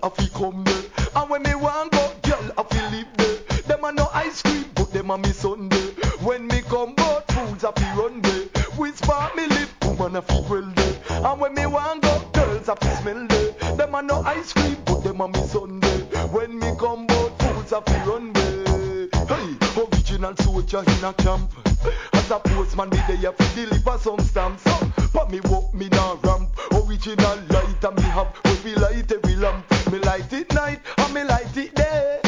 I fi come there. And when me want go, girl, I fi live there. Them a no ice cream, but them a me Sunday. When me come bout fools, I fi run there. Whisper me lip, woman a fi well there. And when me want go, girls a fi smell there. Them a no ice cream, but them a me Sunday. When me come bout fools, I fi run there. Hey, original soldier in a camp. As a postman, me there fi deliver some stamps. But me walk me now ramp. Original light and me have, we light every lamp. Me light it night and me light it day.